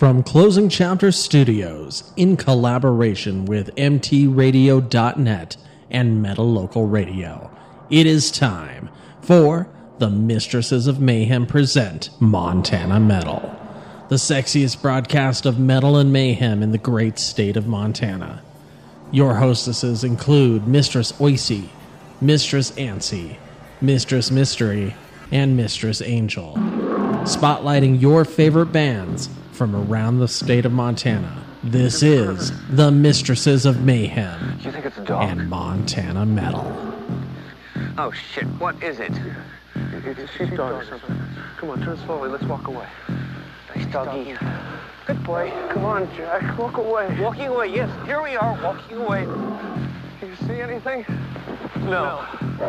From Closing Chapter Studios, in collaboration with MTRadio.net and Metal Local Radio, it is time for the Mistresses of Mayhem present Montana Metal, the sexiest broadcast of metal and mayhem in the great state of Montana. Your hostesses include Mistress Oicy, Mistress Ancy, Mistress Mystery, and Mistress Angel, spotlighting your favorite bands from around the state of Montana. This is the Mistresses of Mayhem and Montana Metal. Oh shit, what is it? It's a sheepdog or something. Come on, turn slowly, let's walk away. Nice doggy. Good boy. Come on, Jack, walk away. Walking away, yes, here we are, walking away. Do you see anything? No.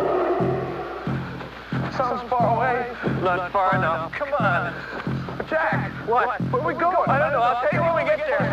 Sounds far away. Not far enough. Come on. Jack! What? Where are we going? I don't know, I'll tell you when we get there.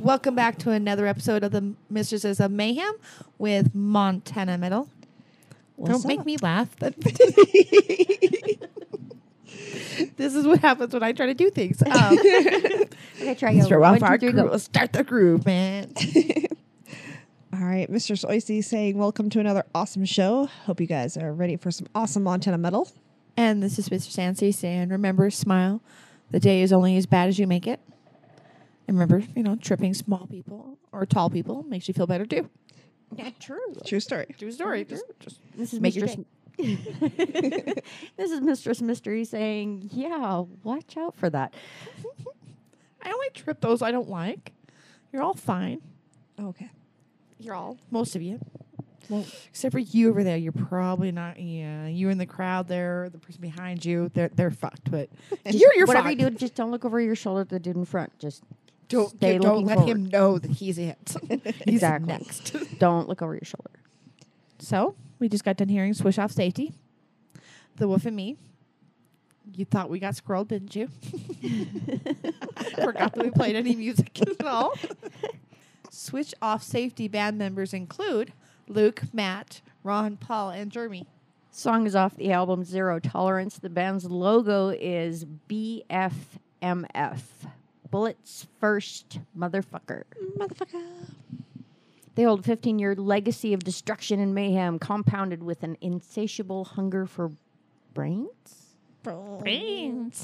Welcome back to another episode of the Mistresses of Mayhem with Montana Metal. Don't make me laugh. This is what happens when I try to do things. Okay, try again. Start One, off our two, three, groove. go. Start the groove, man. All right, Mr. Soisty saying welcome to another awesome show. Hope you guys are ready for some awesome Montana metal. And this is Mr. Sansi saying, remember, smile. The day is only as bad as you make it. And remember, tripping small people or tall people makes you feel better too. Yeah, true. True story. True story. Just This is make your Mistress. This is Mistress Mystery saying, "Yeah, watch out for that." I only trip those I don't like. You're all fine. Okay. You're all, most of you. Well, except for you over there, you're probably not. Yeah, you in the crowd there, the person behind you, they're fucked. But you're Whatever fine. you do, just don't look over your shoulder at the dude in front. Just Don't stay don't looking let forward. him know that he's it. He's Exactly. next. Don't look over your shoulder. So we just got done hearing "Swish Off Safety," "The Wolf and Me." You thought we got scrolled, didn't you? Forgot that we played any music at all. Switch Off Safety band members include Luke, Matt, Ron, Paul, and Jeremy. Song is off the album Zero Tolerance. The band's logo is BFMF. Bullets First, Motherfucker. Motherfucker. They hold a 15-year legacy of destruction and mayhem, compounded with an insatiable hunger for brains. Brains.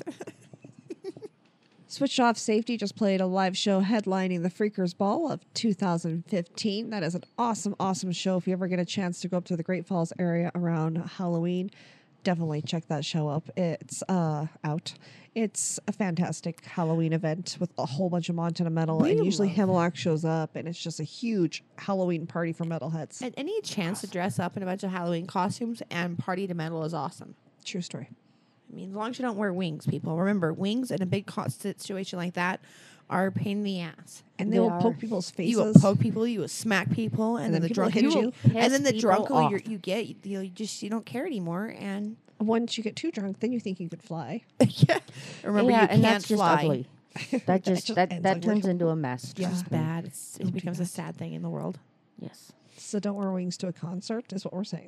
Switched Off Safety just played a live show headlining the Freakers Ball of 2015. That is an awesome, awesome show. If you ever get a chance to go up to the Great Falls area around Halloween, definitely check that show up. It's out. It's a fantastic Halloween event with a whole bunch of Montana metal, and usually Hemlock shows up, and it's just a huge Halloween party for metalheads. And any chance to dress up in a bunch of Halloween costumes and party to metal is awesome. True story. I mean, as long as you don't wear wings, people. Remember, wings in a big situation like that are a pain in the ass. And They they will are. poke people's faces. You will poke people, you will smack people, and then the people drunk hit you. and then the Piss people drunker off. you get, you don't care anymore. And Once you get too drunk, then you think you could fly. yeah, remember yeah, you and can't that's just fly. ugly. That just that ends that ugly. turns into a mess. It's just bad. It Don't do becomes a that. sad thing in the world. Yes. So don't wear wings to a concert, is what we're saying.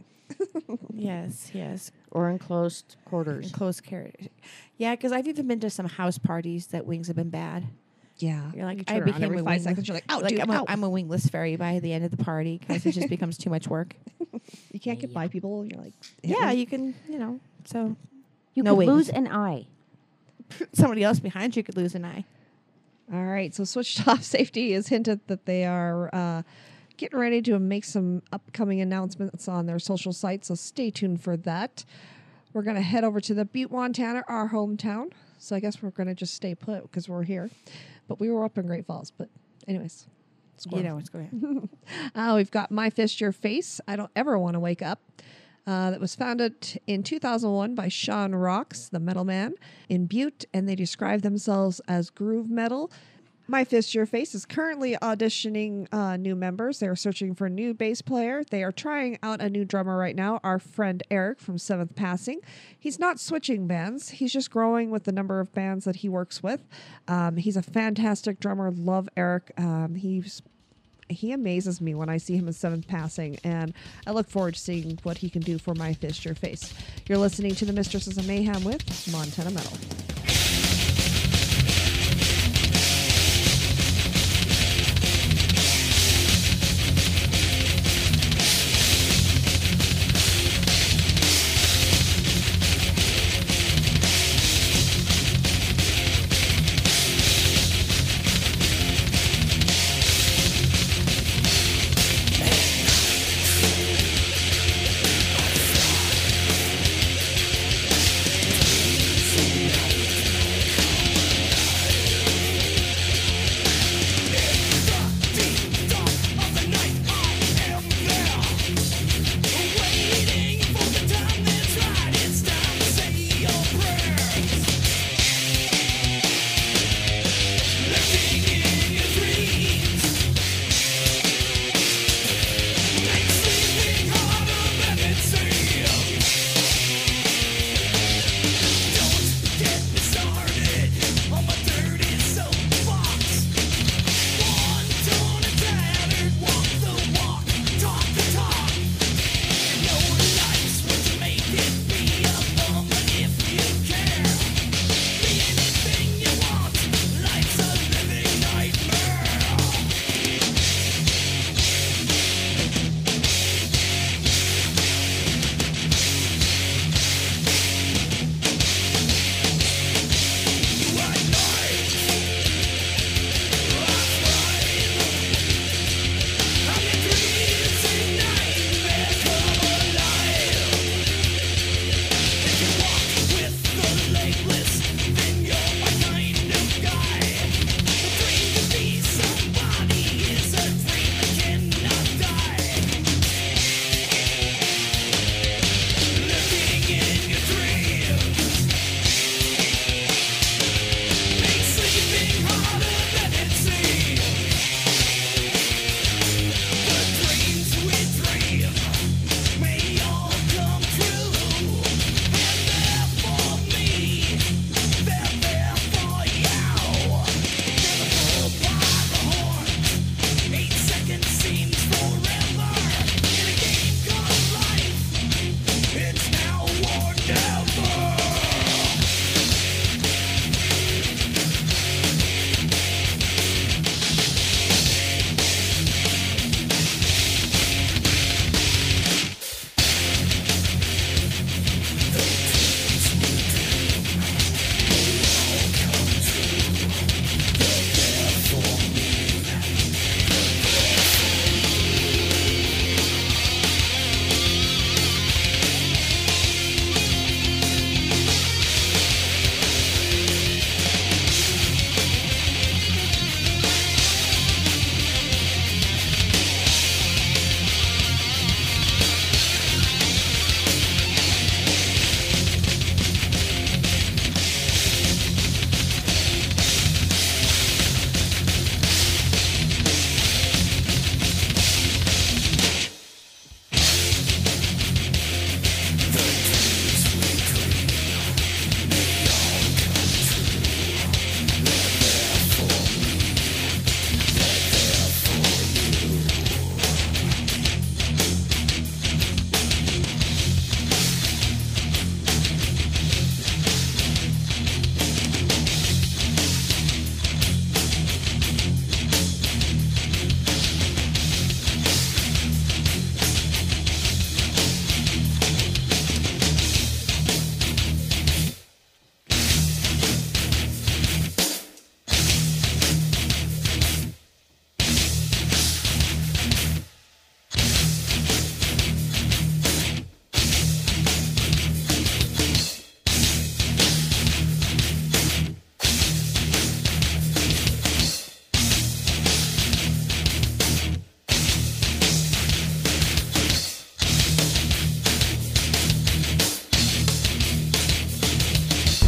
Yes. Or in closed quarters. In close carriage. Yeah, because I've even been to some house parties that wings have been bad. Yeah. You're like, You I turn around became every a 5 wingless- seconds. You're like, oh, like dude, I'm a wingless fairy by the end of the party because it just becomes too much work. You can't get by people. You're like, Yeah, you can, so You No could wings. lose an eye. somebody else behind you could lose an eye. All right. So Switched Off Safety has hinted that they are getting ready to make some upcoming announcements on their social sites. So stay tuned for that. We're going to head over to the Butte, Montana, our hometown. So I guess we're going to just stay put because we're here. But we were up in Great Falls. But anyways. What's going on. We've got My Fist, Your Face. I Don't Ever Want to Wake Up. That was founded in 2001 by Sean Rocks, the metal man, in Butte, and they describe themselves as groove metal. My Fist, Your Face is currently auditioning new members. They're searching for a new bass player. They are trying out a new drummer right now, our friend Eric from Seventh Passing. He's not switching bands. He's just growing with the number of bands that he works with. He's a fantastic drummer. Love Eric. He amazes me when I see him in Seventh Passing, and I look forward to seeing what he can do for My Fist, Your Face. You're listening to the Mistresses of Mayhem with Montana Metal.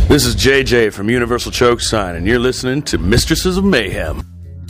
This is JJ from Universal Choke Sign, and you're listening to Mistresses of Mayhem.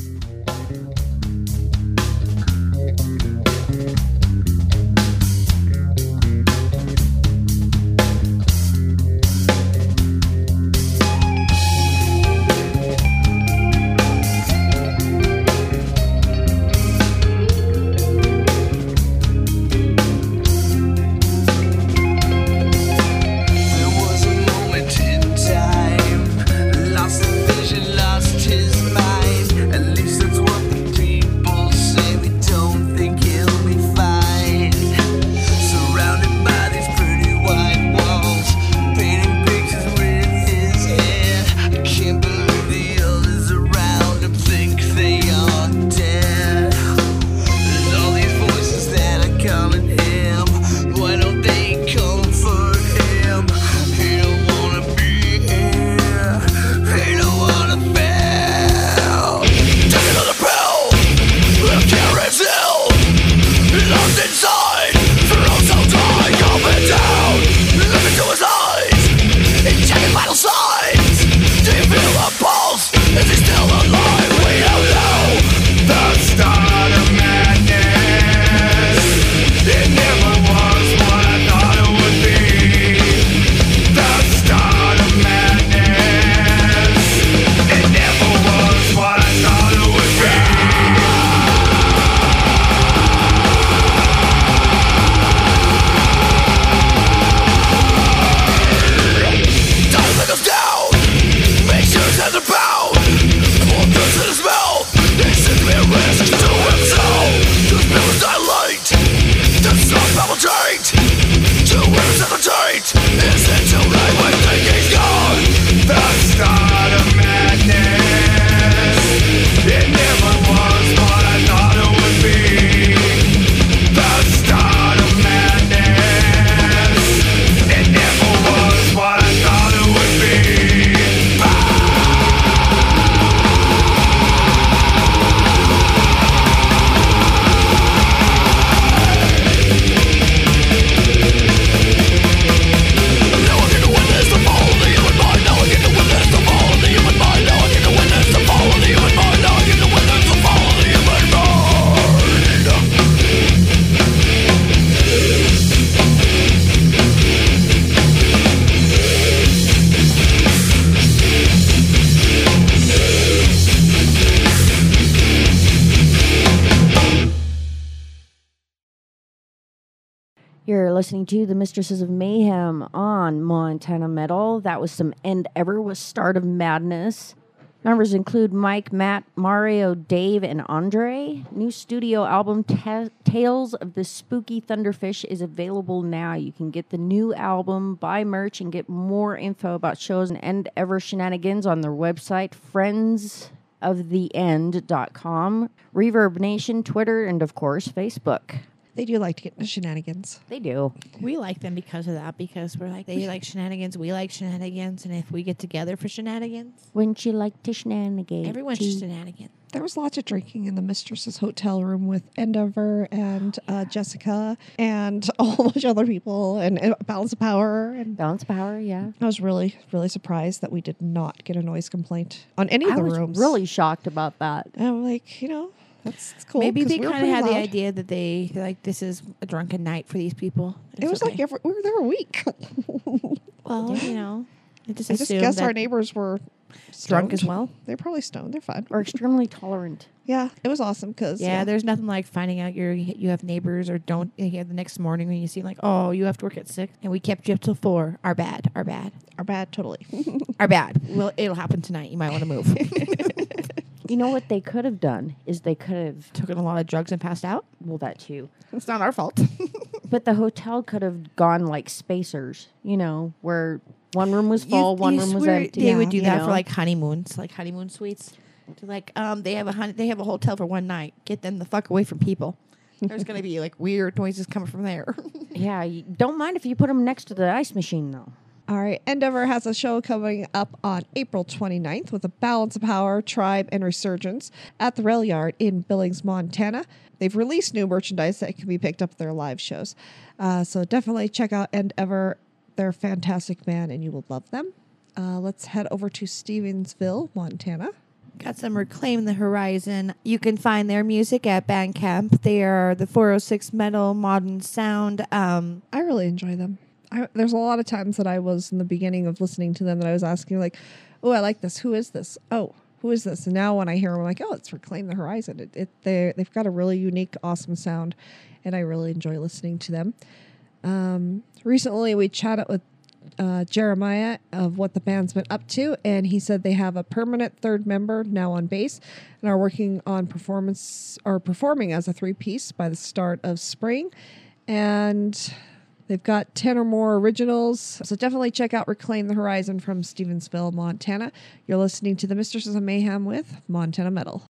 You're listening to the Mistresses of Mayhem on Montana Metal. That was some End Ever with Start of Madness. Members include Mike, Matt, Mario, Dave, and Andre. New studio album Tales of the Spooky Thunderfish is available now. You can get the new album, buy merch, and get more info about shows and End Ever shenanigans on their website, friendsoftheend.com, Reverb Nation, Twitter, and of course, Facebook. They do like to get into shenanigans. They do. We like them because of that, because we're like, they like shenanigans, we like shenanigans, and if we get together for shenanigans, Wouldn't you like to shenanigate? everyone's just shenanigans. There was lots of drinking in the Mistress's hotel room with Endeavor and Jessica and a whole bunch of other people and Balance of Power. And Balance of Power, yeah. I was really, really surprised that we did not get a noise complaint on any of the I was rooms. really shocked about that. And I'm like, that's cool. Maybe 'cause they we were kind of pretty had the loud. idea that they like this is a drunken night for these people. It was like we were there a week. well, I just I just assumed guess that our neighbors were drunk stoned. as well. They're probably stoned. They're fine. Or extremely tolerant. Yeah, it was awesome because Yeah, there's nothing like finding out you have neighbors or don't. The next morning when you see like, oh, you have to work at 6 and we kept you up till 4. Our bad. are bad totally. Our bad. Well, it'll happen tonight. You might want to move. You know what they could have done is they could have, Took a lot of drugs and passed out. well, that too. It's not our fault. But the hotel could have gone like spacers, where one room was full, one room was empty. They would do you that know? for like honeymoons, like honeymoon suites. To like, they have a hotel for one night. Get them the fuck away from people. There's gonna be like weird noises coming from there. Yeah, you don't mind if you put them next to the ice machine, though. All right, Endeavor has a show coming up on April 29th with a Balance of Power, Tribe, and Resurgence at the Rail Yard in Billings, Montana. They've released new merchandise that can be picked up at their live shows. So definitely check out Endeavor. They're a fantastic band, and you will love them. let's head over to Stevensville, Montana. Got some Reclaim the Horizon. You can find their music at Bandcamp. They are the 406 Metal Modern Sound. I really enjoy them. There's a lot of times that I was in the beginning of listening to them that I was asking like, oh, I like this. Who is this? Oh, who is this? And now when I hear them, I'm like, oh, it's Reclaim the Horizon. They've got a really unique, awesome sound, and I really enjoy listening to them. Recently, we chatted with Jeremiah of what the band's been up to, and he said they have a permanent third member now on bass and are working on performing as a 3-piece by the start of spring, and they've got 10 or more originals, so definitely check out Reclaim the Horizon from Stevensville, Montana. You're listening to the Mistresses of Mayhem with Montana Metal.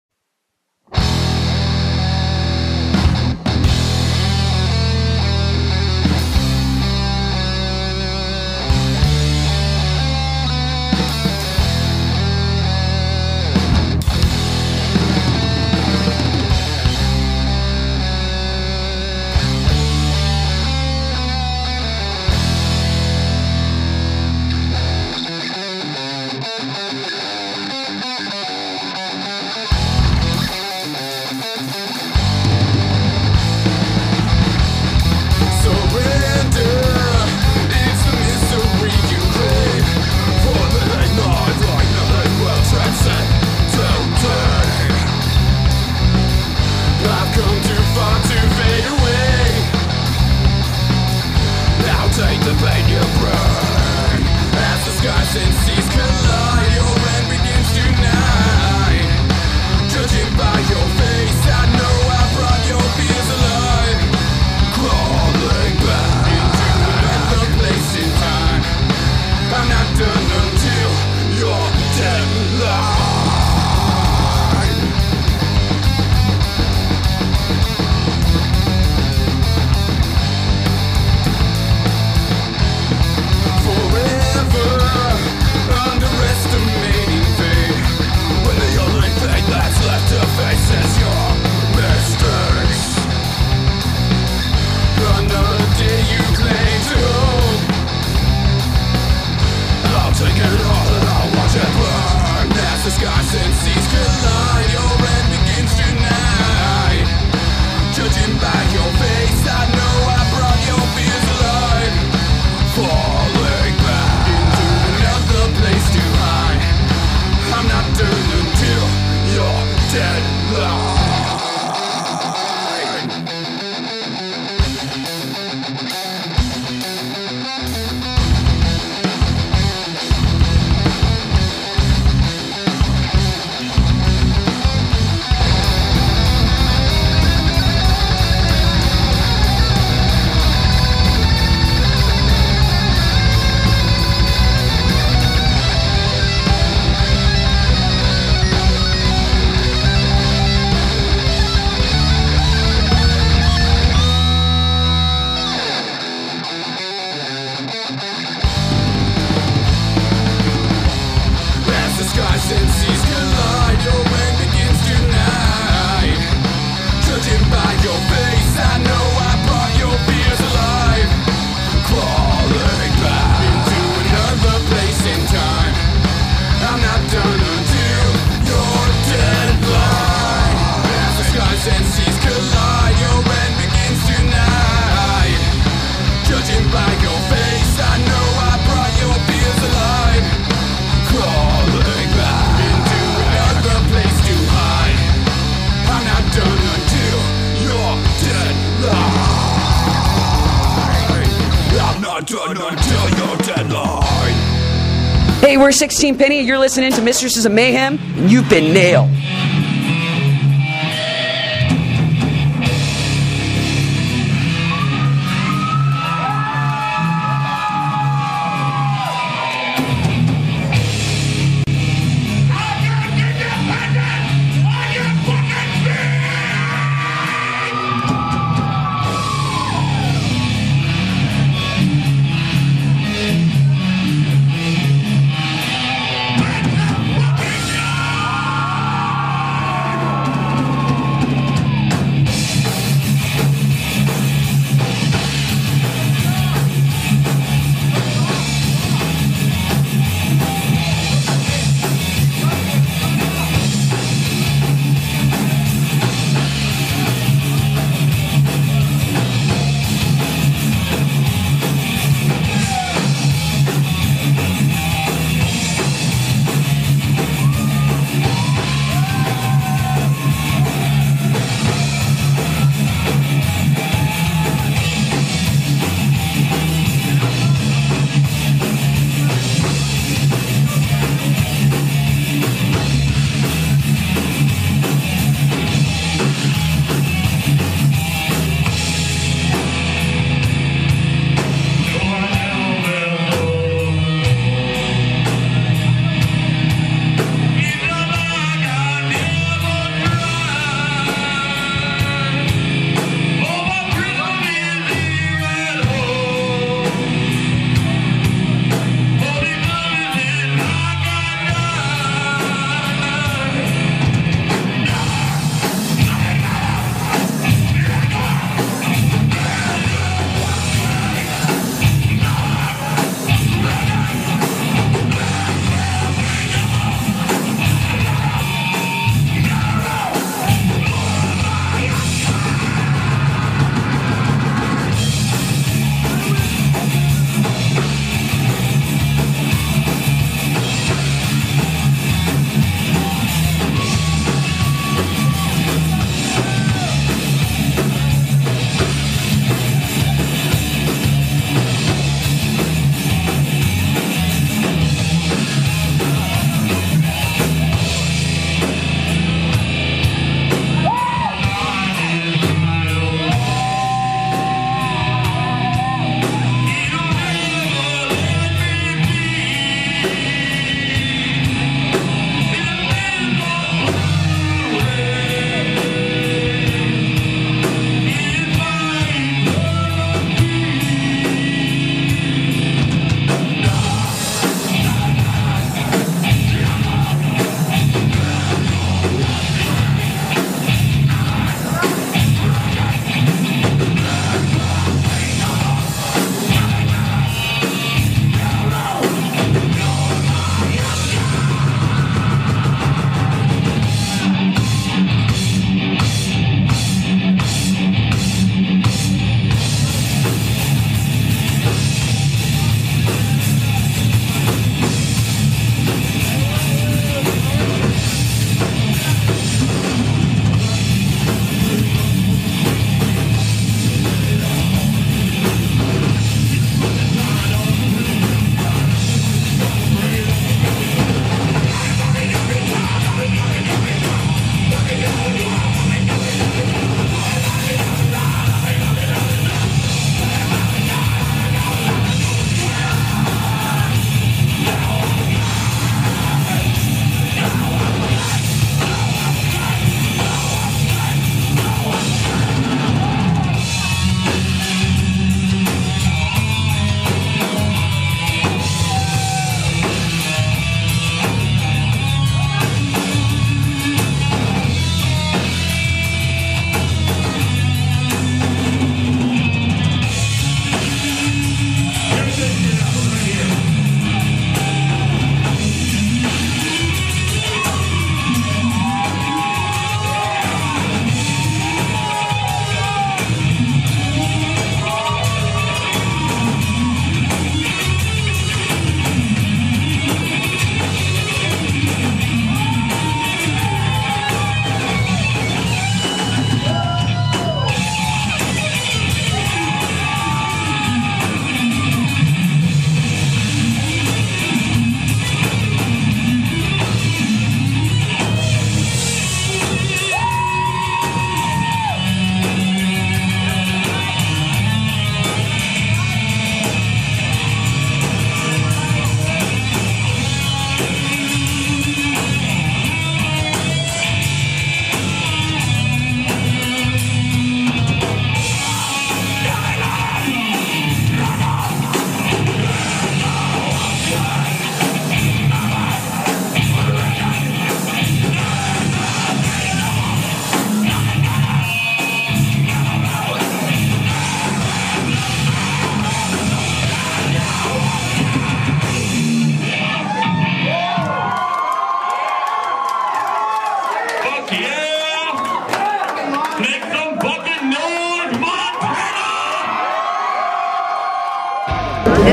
Hey, we're 16 Penny, and you're listening to Mistresses of Mayhem, and you've been nailed.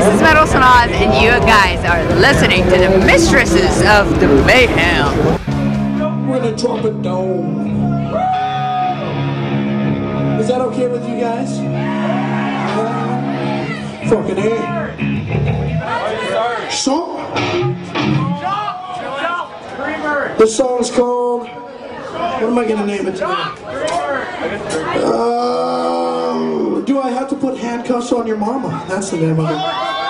This is Metal Sanaz, and you guys are listening to the Mistresses of the Mayhem. We're gonna drop it down. Is that okay with you guys? Fucking A. So, the song's called, what am I gonna name it today? Do I have to put handcuffs on your mama? That's the name of it.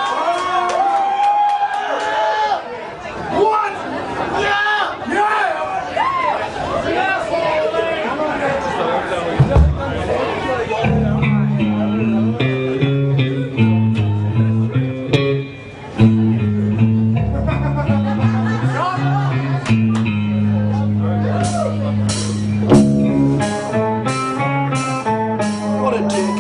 What? Yeah! What a dick.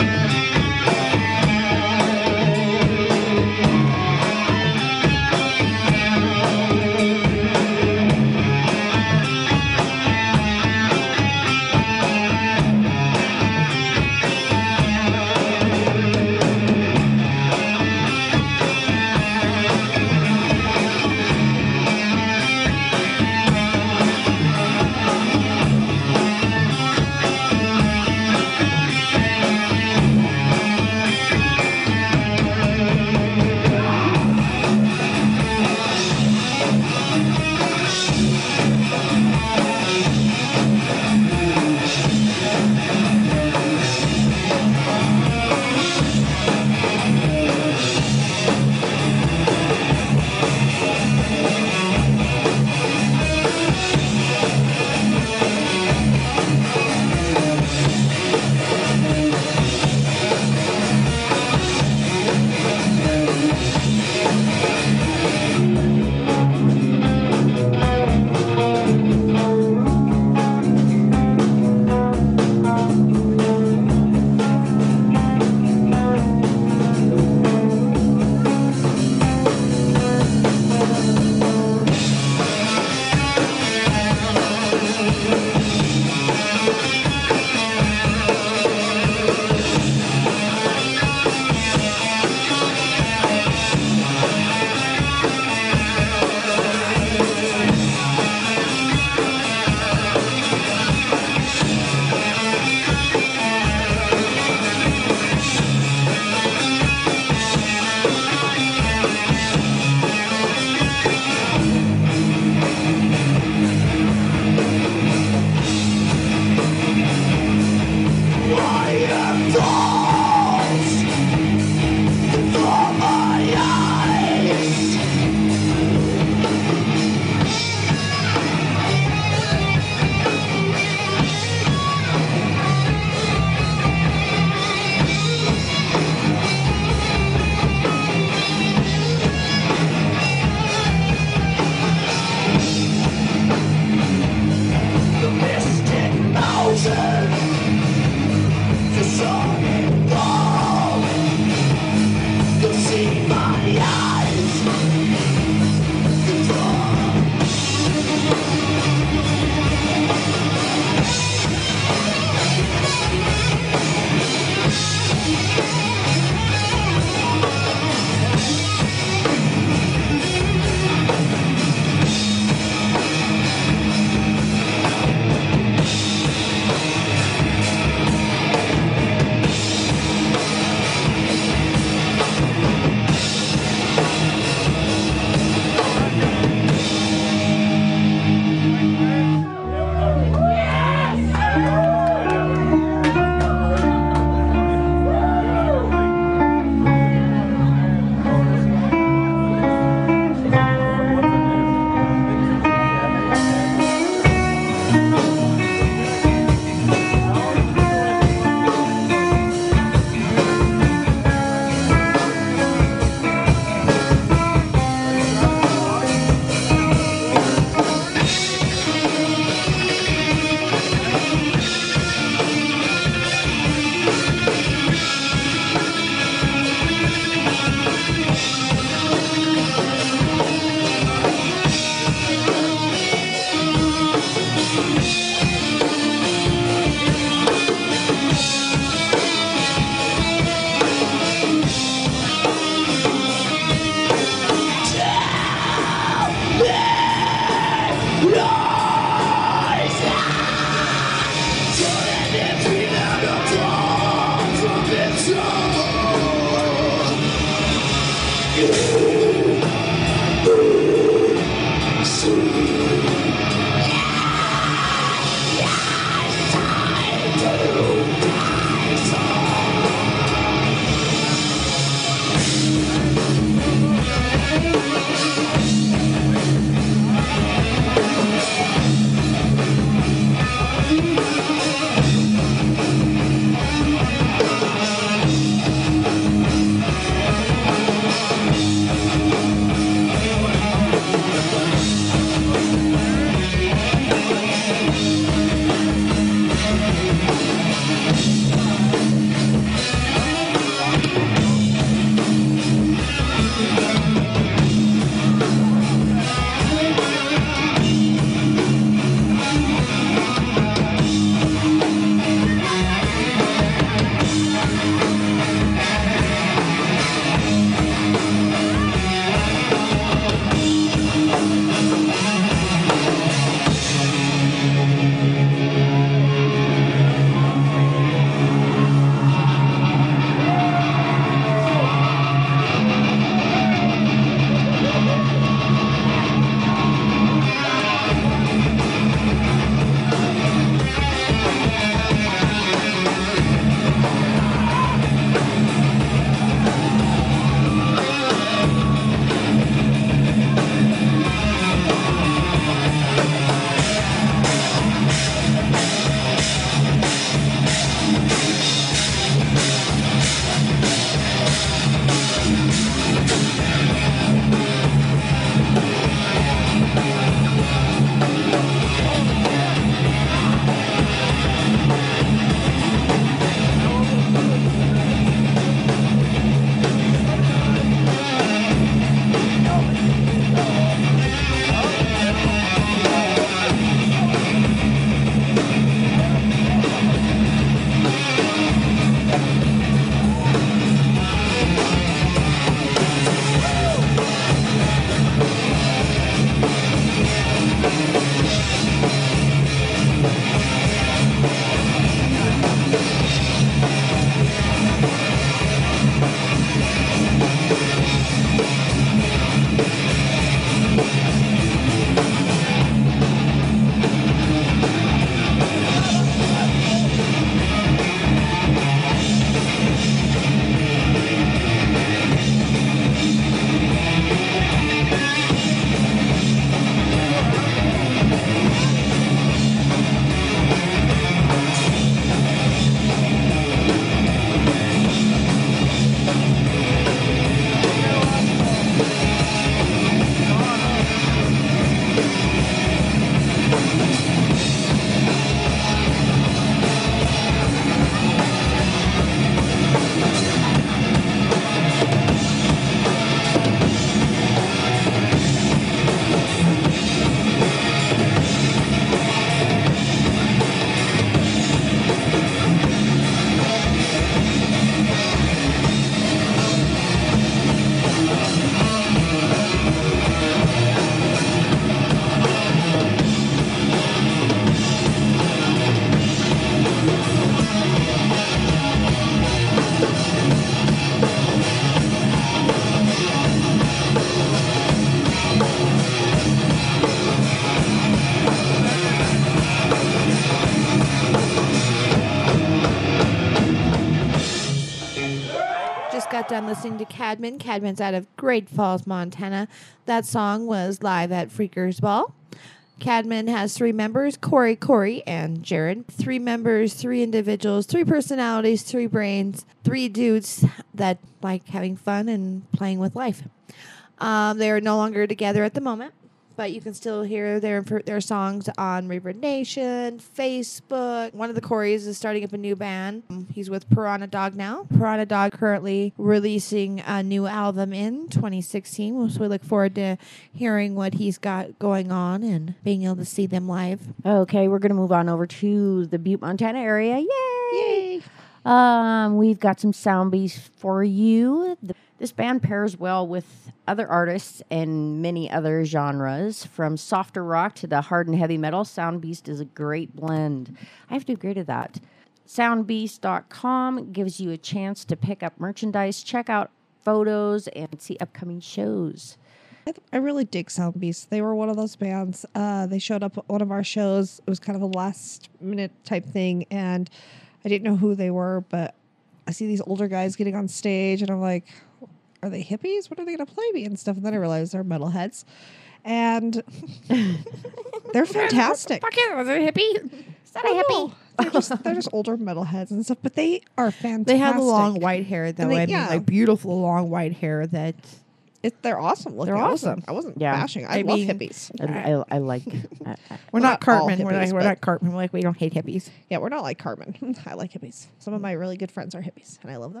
got done listening to Cadman. Cadman's out of Great Falls, Montana. That song was live at Freakers Ball. Cadman has 3 members, Corey, and Jared. 3 members, 3 individuals, 3 personalities, 3 brains, 3 dudes that like having fun and playing with life. They are no longer together at the moment, but you can still hear their songs on Reverb Nation, Facebook. One of the Coreys is starting up a new band. He's with Piranha Dog now. Piranha Dog currently releasing a new album in 2016. So we look forward to hearing what he's got going on and being able to see them live. Okay, we're going to move on over to the Butte, Montana area. Yay! We've got some sound beats for you. This band pairs well with other artists and many other genres. From softer rock to the hard and heavy metal, Sound Beast is a great blend. I have to agree to that. Soundbeast.com gives you a chance to pick up merchandise, check out photos, and see upcoming shows. I really dig Sound Beast. They were one of those bands. They showed up at one of our shows. It was kind of a last minute type thing, and I didn't know who they were, but I see these older guys getting on stage, and I'm like, are they hippies? What are they going to play me and stuff? And then I realized they're metalheads. And they're fantastic. Fuck it, was it a hippie? Is that a hippie? They're just older metalheads and stuff, but they are fantastic. They have the long white hair, though. They, I mean, like beautiful long white hair that... They're awesome looking. They're awesome. I wasn't bashing. I love hippies. I like... We're not Cartman. We're not Cartman. We're like, we don't hate hippies. Yeah, we're not like Cartman. I like hippies. Some of my really good friends are hippies, and I love them.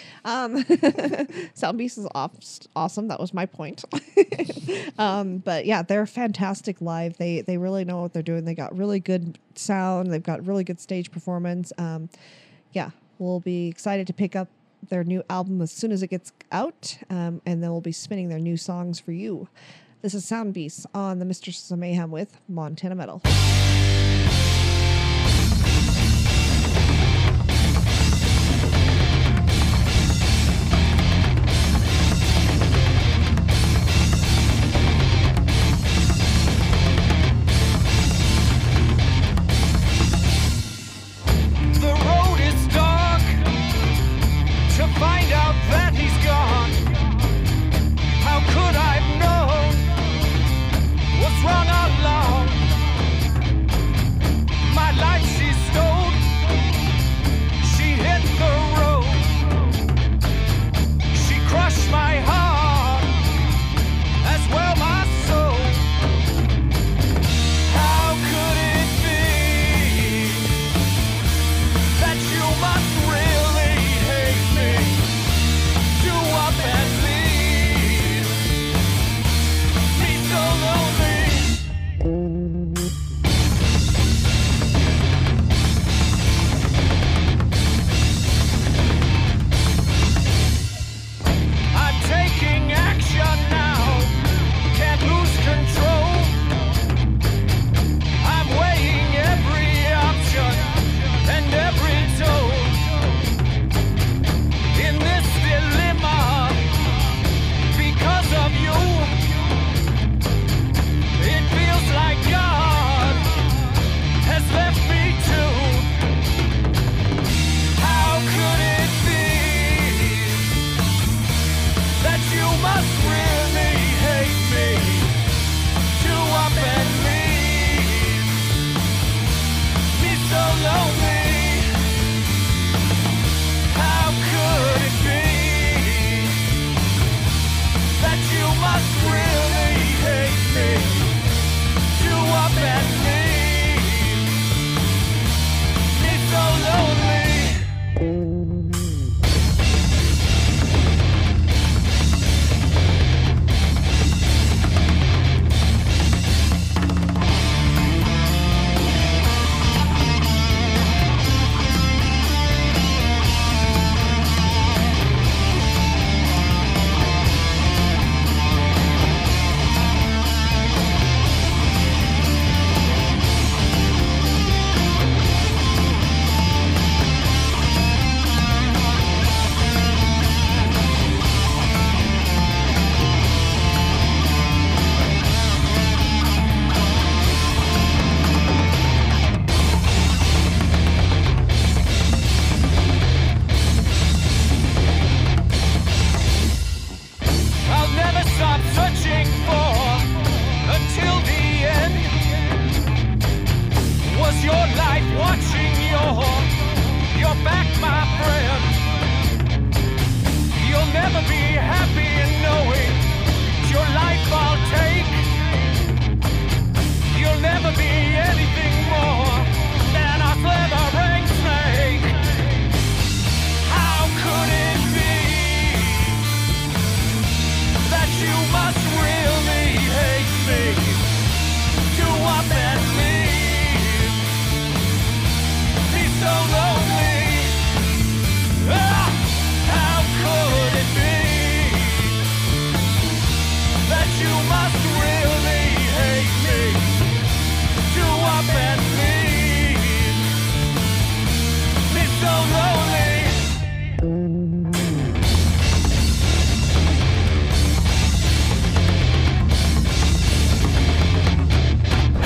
Sound Beast is awesome. That was my point. But yeah, they're fantastic live. They really know what they're doing. They got really good sound. They've got really good stage performance. Yeah, we'll be excited to pick up their new album as soon as it gets out, and then we'll be spinning their new songs for you. This is Sound Beast on the Mistresses of Mayhem with Montana Metal. Find out that he's gone. How could I've known what's wrong all along?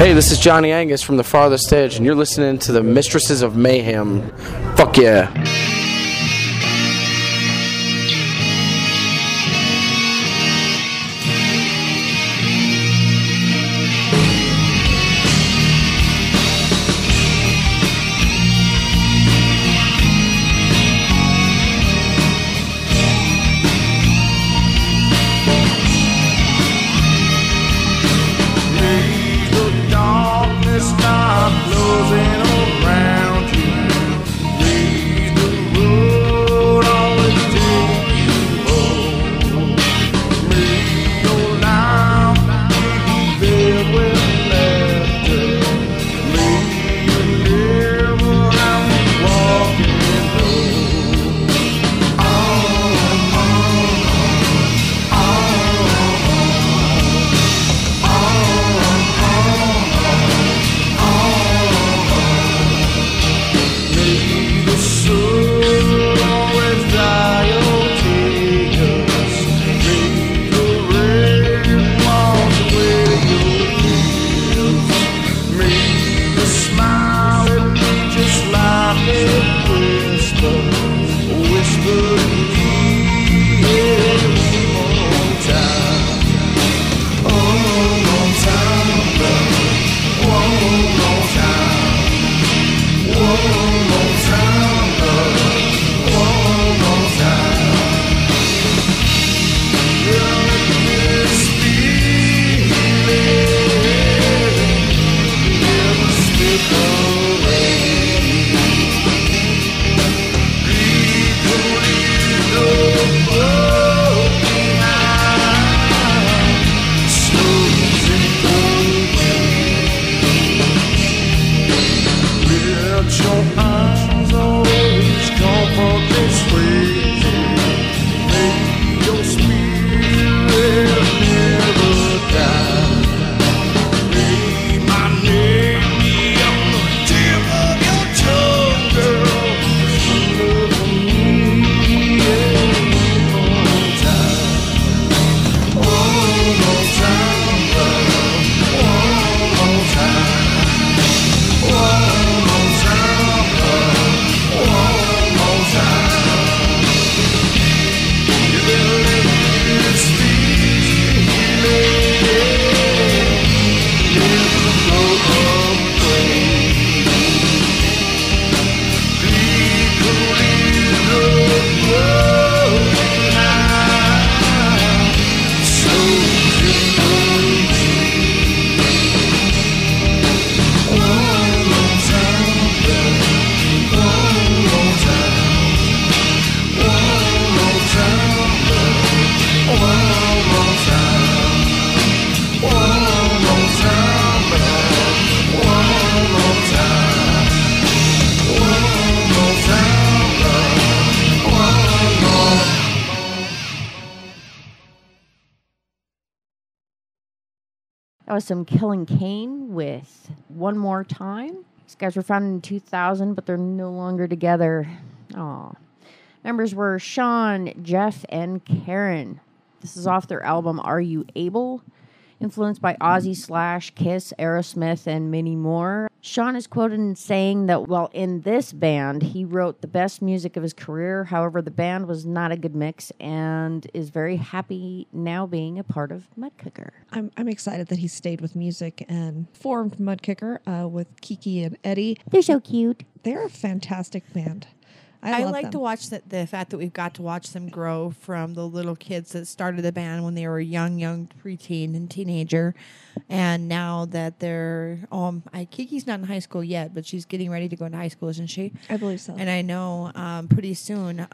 Hey, this is Johnny Angus from The Farthest Edge, and you're listening to the Mistresses of Mayhem. Fuck yeah. That was some Killing Kane with One More Time. These guys were founded in 2000, but they're no longer together. Aw. Members were Sean, Jeff, and Karen. This is off their album Are You Able? Influenced by Ozzy Slash, Kiss, Aerosmith, and many more. Sean is quoted in saying that while in this band, he wrote the best music of his career. However, the band was not a good mix and is very happy now being a part of Mudkicker. I'm excited that he stayed with music and formed Mudkicker with Kiki and Eddie. They're so cute. They're a fantastic band. I love like them. to watch the fact that we've got to watch them grow from the little kids that started the band when they were young preteen and teenager, and now that they're Kiki's not in high school yet, but she's getting ready to go into high school, isn't she? I believe so. And I know pretty soon,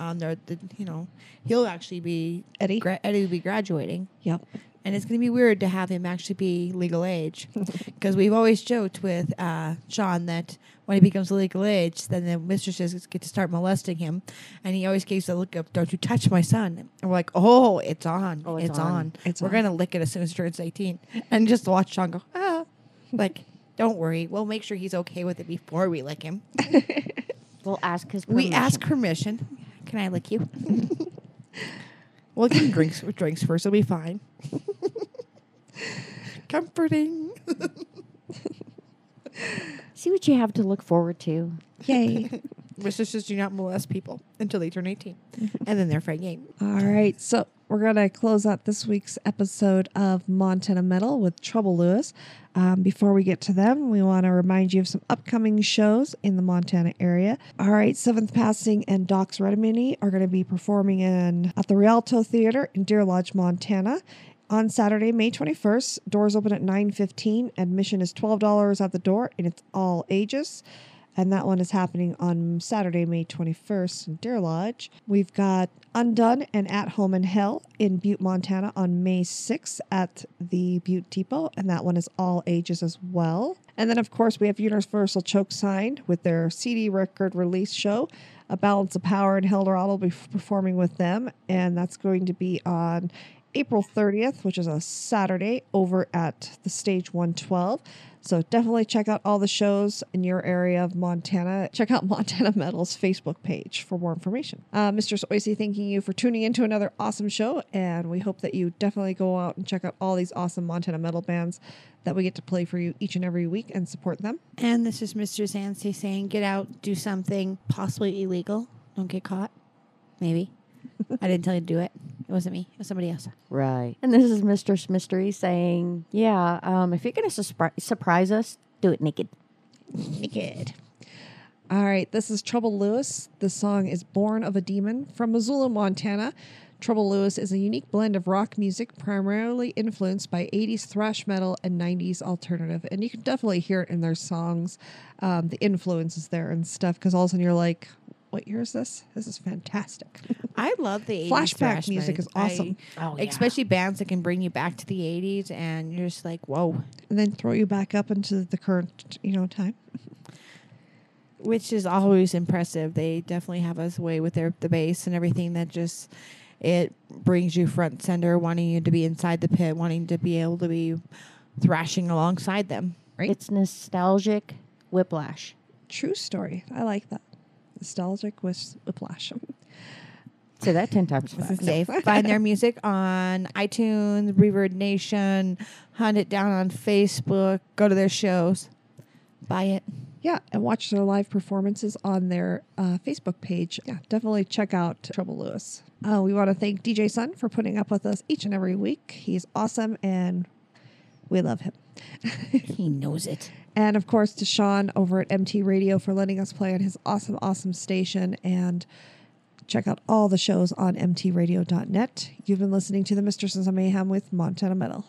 he'll actually be Eddie. Eddie will be graduating. Yep. And it's going to be weird to have him actually be legal age, because we've always joked with Sean that when he becomes legal age, then the mistresses get to start molesting him, and he always gives the look of "Don't you touch my son!" And we're like, "Oh, it's on! Oh, it's on! It's we're on. going to lick it as soon as he turns 18," and just watch Sean go, "Ah!" Like, don't worry, we'll make sure he's okay with it before we lick him. We'll ask his permission. We ask permission. Can I lick you? We'll give him drinks first. It'll be fine. Comforting. See what you have to look forward to. Yay. Mistresses do not molest people until they turn 18. And then they're fair game. All right. So we're going to close out this week's episode of Montana Metal with Trouble Lewis. Before we get to them, we want to remind you of some upcoming shows in the Montana area. All right. Seventh Passing and Doc's Redimini are going to be performing at the Rialto Theater in Deer Lodge, Montana. On Saturday, May 21st, doors open at 9:15. Admission is $12 at the door, and it's all ages. And that one is happening on Saturday, May 21st in Deer Lodge. We've got Undone and At Home in Hell in Butte, Montana on May 6th at the Butte Depot. And that one is all ages as well. And then, of course, we have Universal Choke Sign with their CD record release show. A Balance of Power and Eldorado will be performing with them. And that's going to be on April 30th, which is a Saturday, over at the Stage 112. So definitely check out all the shows in your area of Montana. Check out Montana Metal's Facebook page for more information. Mistress Oisey thanking you for tuning in to another awesome show, and we hope that you definitely go out and check out all these awesome Montana Metal bands that we get to play for you each and every week and support them. And this is Mistress Anstey saying, get out, do something possibly illegal. Don't get caught. Maybe. I didn't tell you to do it. It wasn't me. It was somebody else. Right. And this is Mistress Mystery saying, yeah, if you're going to surprise us, do it naked. Naked. All right, this is Trouble Lewis. The song is Born of a Demon from Missoula, Montana. Trouble Lewis is a unique blend of rock music primarily influenced by 80s thrash metal and 90s alternative. And you can definitely hear it in their songs. The influence is there and stuff, because all of a sudden you're like, what year is this? This is fantastic. I love the 80s Flashback thrash music is awesome. Especially bands that can bring you back to the 80s and you're just like, whoa. And then throw you back up into the current, time. Which is always impressive. They definitely have us way with the bass and everything that just, it brings you front and center, wanting you to be inside the pit, wanting to be able to be thrashing alongside them. Right? It's nostalgic whiplash. True story. I like that. Nostalgic with whiplash. Say that 10 times fast. Safe. Find their music on iTunes, Reverb Nation, hunt it down on Facebook, go to their shows, buy it. Yeah, and watch their live performances on their Facebook page. Yeah, definitely check out Trouble Lewis. We want to thank DJ Sun for putting up with us each and every week. He's awesome, and we love him. He knows it. And, of course, to Sean over at MT Radio for letting us play on his awesome, awesome station. And check out all the shows on mtradio.net. You've been listening to the Mistresses of Mayhem with Montana Metal.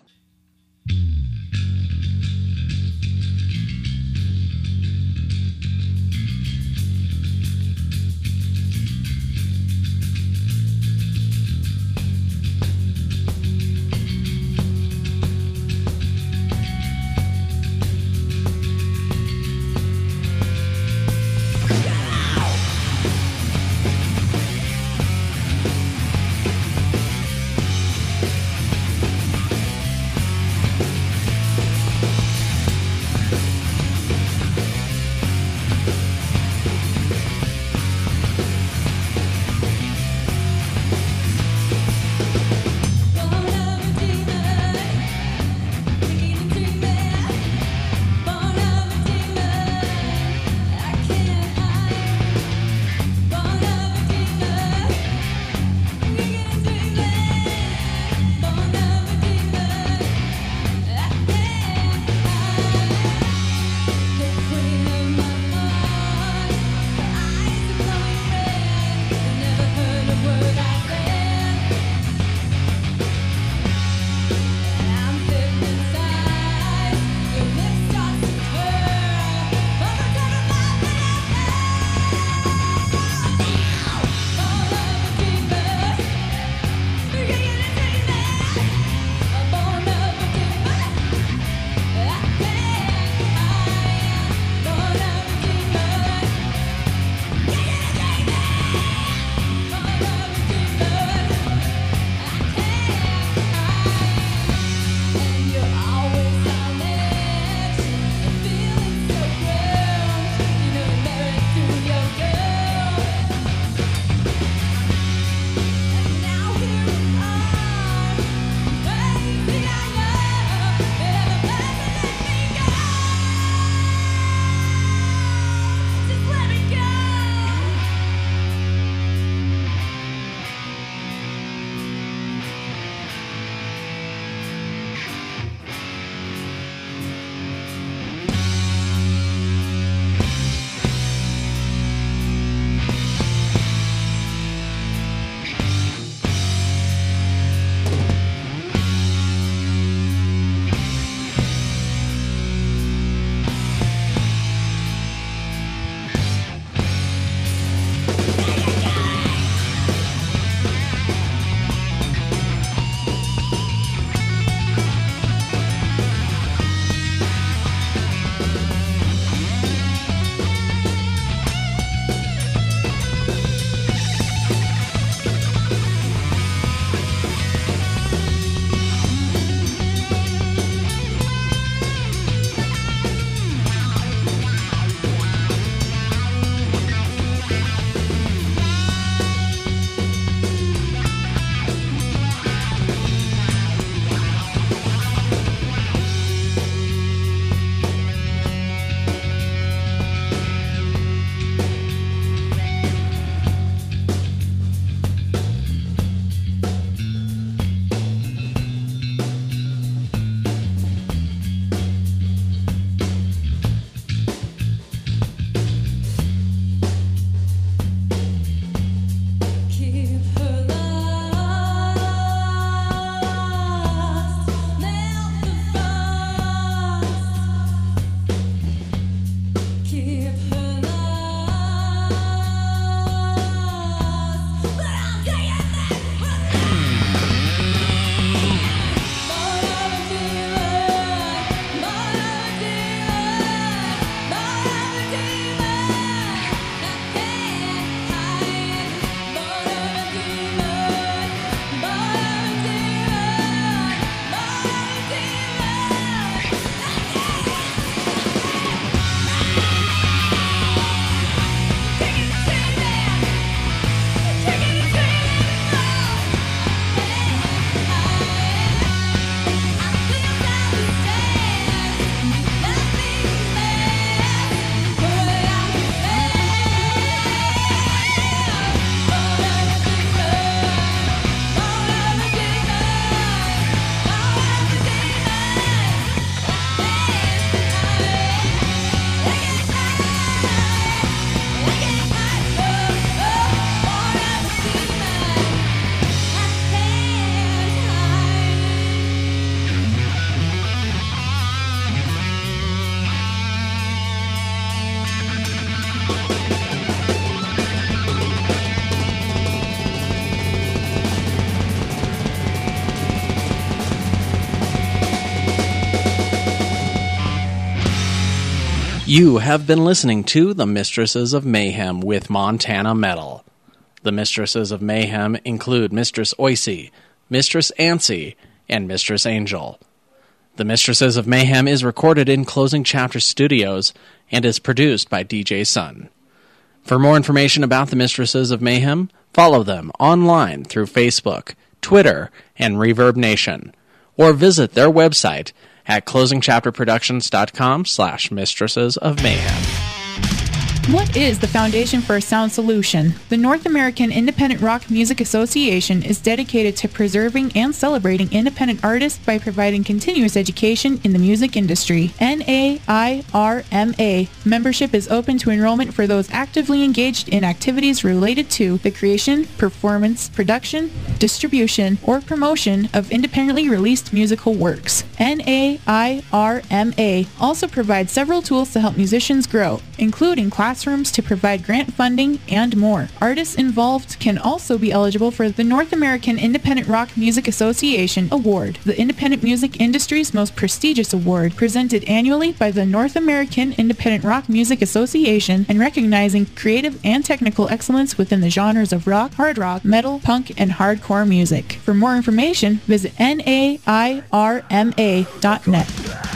You have been listening to The Mistresses of Mayhem with Montana Metal. The Mistresses of Mayhem include Mistress Oicy, Mistress Ancy, and Mistress Angel. The Mistresses of Mayhem is recorded in Closing Chapter Studios and is produced by DJ Sun. For more information about the Mistresses of Mayhem, follow them online through Facebook, Twitter, and Reverb Nation, or visit their website at closingchapterproductions.com/Mistresses of Mayhem. What is the Foundation for a Sound Solution? The North American Independent Rock Music Association is dedicated to preserving and celebrating independent artists by providing continuous education in the music industry. NAIRMA membership is open to enrollment for those actively engaged in activities related to the creation, performance, production, distribution, or promotion of independently released musical works. NAIRMA also provides several tools to help musicians grow, including classrooms to provide grant funding and more. Artists involved can also be eligible for the North American Independent Rock Music Association Award, the independent music industry's most prestigious award, presented annually by the North American Independent Rock Music Association and recognizing creative and technical excellence within the genres of rock, hard rock, metal, punk, and hardcore music. For more information, visit NAIRMA.net.